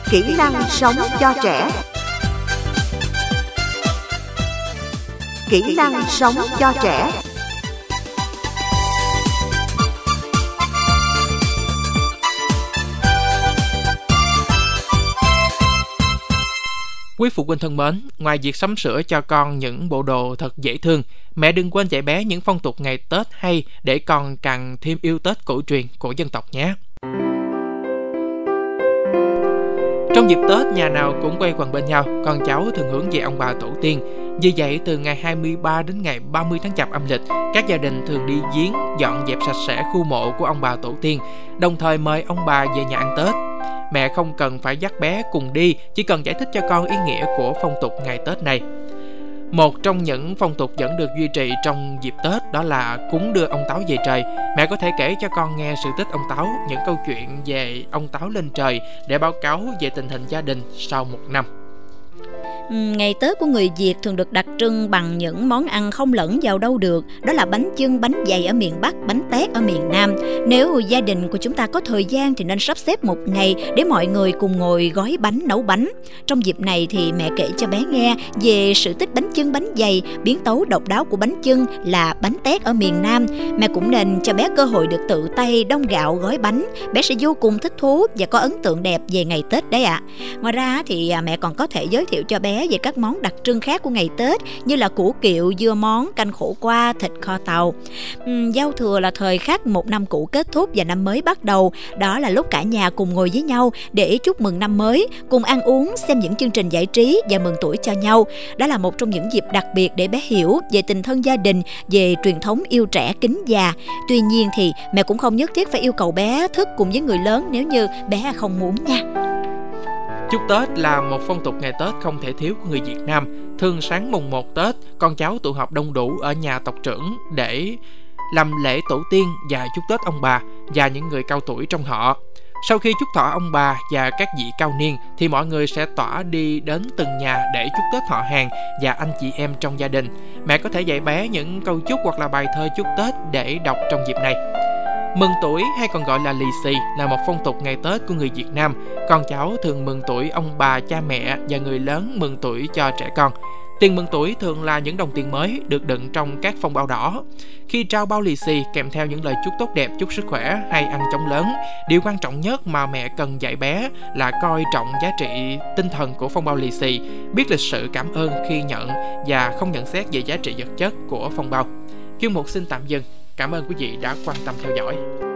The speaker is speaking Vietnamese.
Kỹ năng sống cho trẻ. Kỹ năng sống cho trẻ. Quý phụ huynh thân mến, ngoài việc sắm sửa cho con những bộ đồ thật dễ thương, mẹ đừng quên dạy bé những phong tục ngày Tết hay để con càng thêm yêu Tết cổ truyền của dân tộc nhé. Trong dịp Tết, nhà nào cũng quây quần bên nhau, con cháu thường hướng về ông bà tổ tiên. Vì vậy, từ ngày 23 đến ngày 30 tháng Chạp âm lịch, các gia đình thường đi viếng, dọn dẹp sạch sẽ khu mộ của ông bà tổ tiên, đồng thời mời ông bà về nhà ăn Tết. Mẹ không cần phải dắt bé cùng đi, chỉ cần giải thích cho con ý nghĩa của phong tục ngày Tết này. Một trong những phong tục vẫn được duy trì trong dịp Tết đó là cúng đưa ông Táo về trời. Mẹ có thể kể cho con nghe sự tích ông Táo, những câu chuyện về ông Táo lên trời để báo cáo về tình hình gia đình sau một năm. Ngày Tết của người Việt thường được đặc trưng bằng những món ăn không lẫn vào đâu được. Đó là bánh chưng, bánh dày ở miền Bắc, bánh tét ở miền Nam. Nếu gia đình của chúng ta có thời gian thì nên sắp xếp một ngày để mọi người cùng ngồi gói bánh, nấu bánh. Trong dịp này thì mẹ kể cho bé nghe về sự tích bánh chưng, bánh dày, biến tấu độc đáo của bánh chưng là bánh tét ở miền Nam. Mẹ cũng nên cho bé cơ hội được tự tay đong gạo gói bánh. Bé sẽ vô cùng thích thú và có ấn tượng đẹp về ngày Tết đấy ạ. Ngoài ra thì mẹ còn có thể giới thiệu cho bé về các món đặc trưng khác của ngày Tết như là củ kiệu, dưa món, canh khổ qua, thịt kho tàu. Giao thừa là thời khắc một năm cũ kết thúc và năm mới bắt đầu. Đó là lúc cả nhà cùng ngồi với nhau để chúc mừng năm mới, cùng ăn uống, xem những chương trình giải trí và mừng tuổi cho nhau. Đó là một trong những dịp đặc biệt để bé hiểu về tình thân gia đình, về truyền thống yêu trẻ kính già. Tuy nhiên thì mẹ cũng không nhất thiết phải yêu cầu bé thức cùng với người lớn nếu như bé không muốn nha. Chúc Tết là một phong tục ngày Tết không thể thiếu của người Việt Nam. Thường sáng mùng 1 Tết, con cháu tụ họp đông đủ ở nhà tộc trưởng để làm lễ tổ tiên và chúc Tết ông bà và những người cao tuổi trong họ. Sau khi chúc thọ ông bà và các vị cao niên thì mọi người sẽ tỏa đi đến từng nhà để chúc Tết họ hàng và anh chị em trong gia đình. Mẹ có thể dạy bé những câu chúc hoặc là bài thơ chúc Tết để đọc trong dịp này. Mừng tuổi hay còn gọi là lì xì là một phong tục ngày Tết của người Việt Nam. Con cháu thường mừng tuổi ông bà, cha mẹ và người lớn mừng tuổi cho trẻ con. Tiền mừng tuổi thường là những đồng tiền mới được đựng trong các phong bao đỏ. Khi trao bao lì xì kèm theo những lời chúc tốt đẹp, chúc sức khỏe hay ăn chóng lớn, điều quan trọng nhất mà mẹ cần dạy bé là coi trọng giá trị tinh thần của phong bao lì xì, biết lịch sự cảm ơn khi nhận và không nhận xét về giá trị vật chất của phong bao. Chuyên mục xin tạm dừng. Cảm ơn quý vị đã quan tâm theo dõi.